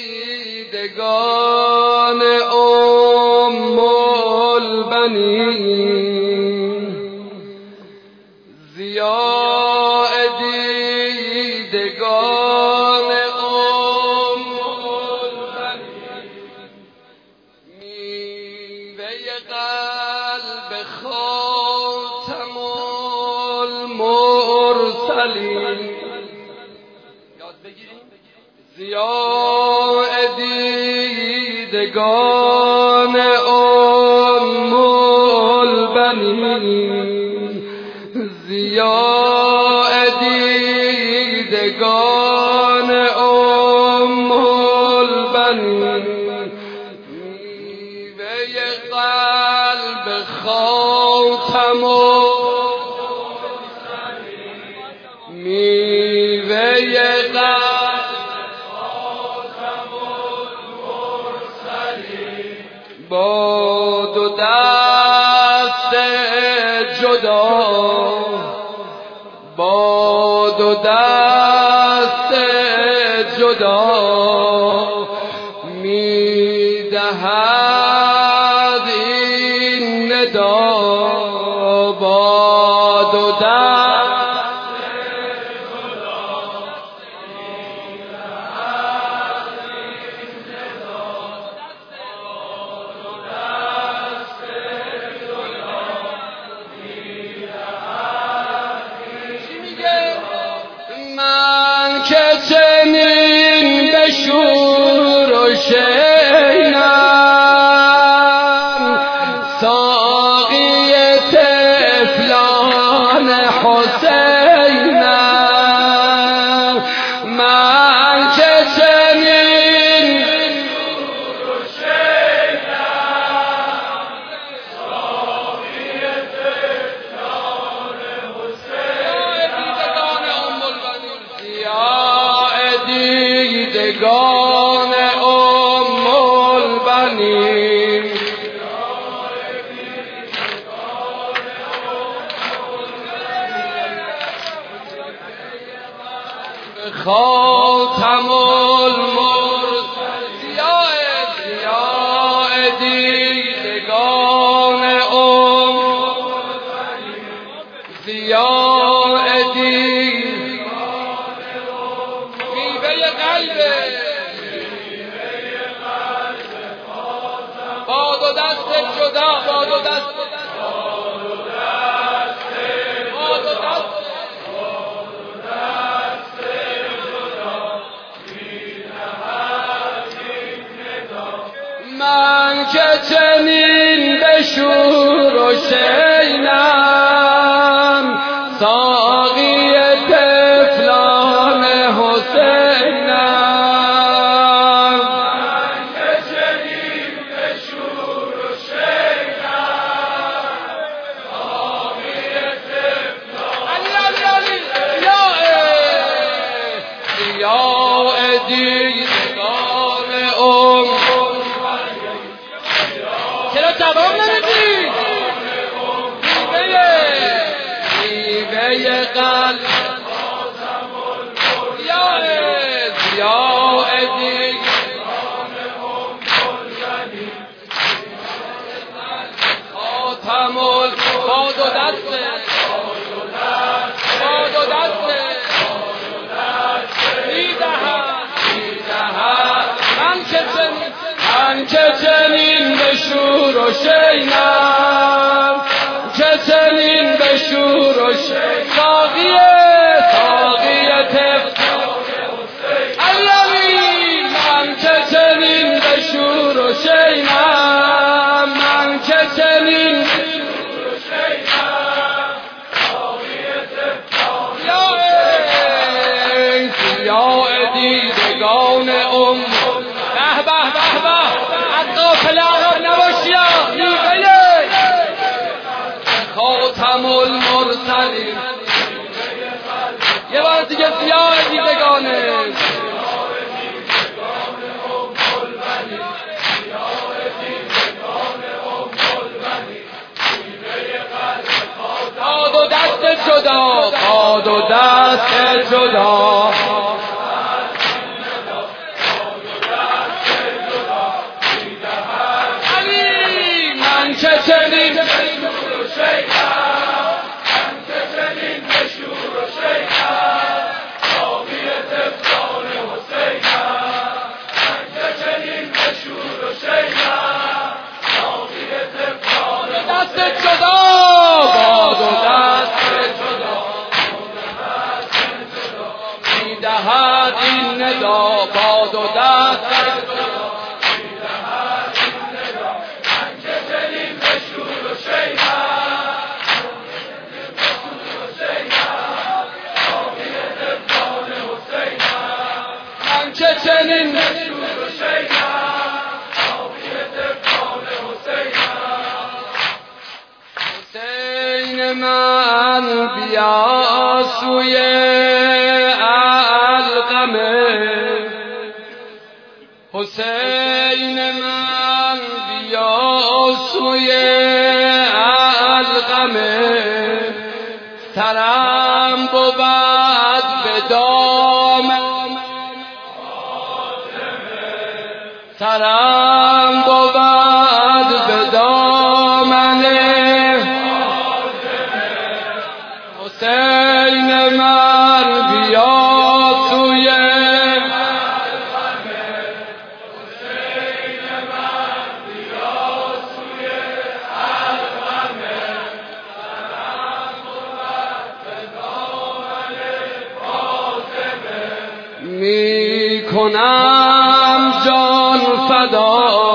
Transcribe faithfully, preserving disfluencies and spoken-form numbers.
دیدگان ام البنین، ضیاء دیدگان ام البنین، میوه قلب خاتم المرسلین. یاد بگیریم ضیاء دیدگان ام البنین، ضیاء دیدگان ام البنین، میوه قلب خاتم میوه قلب با دو دست جدا، با دو دست جدا میدهد این ندا، با دو دست که چنین به شور و شینم، ساقی طفلان حسینم، من که چنین به شور و شینم، ساقی طفلان حسینم، دیدگان ام البنین، خاتم المرسلین، ضیاء دیدگان ام البنین، ضیاء دیدگان میوه قلب با دو دست جدا، با دو دست با دو دست من که چنین به شور و شینم، ساقی طفلان حسینم، من که چنین به شور و شینم، ساقی طفلان علی علی علی ضیاء دیدگان ام. چرا جواب نمیدی؟ میوه قلب ضیاء ضیاء دیدگان ام البنین، خاتم با دو دست با دو دست میدهد میدهد من که چنین من که چنین به شور و شینم، که چنین به شور و شینم، ساقی ساقی طفلان حسین، من که چنین به شور و شینم، من که چنین به شور و شینم، ساقی طفلان ضیاء دیدگان ام. به به به به از غافل عقب نباشی، میوه خاتم المرسلین. یه بار دیگه ضیاء دیدگانه با دو دست جدا، با دو دست جدا من بیا سوی علقمه، حسین من بیا سوی علقمه، سرم بود به دامن سرم بود به دامن حسین من بیا سوی حسین من بیا سوی علقمه، سرم بود به دامن فاطمه، می کنم جان فدا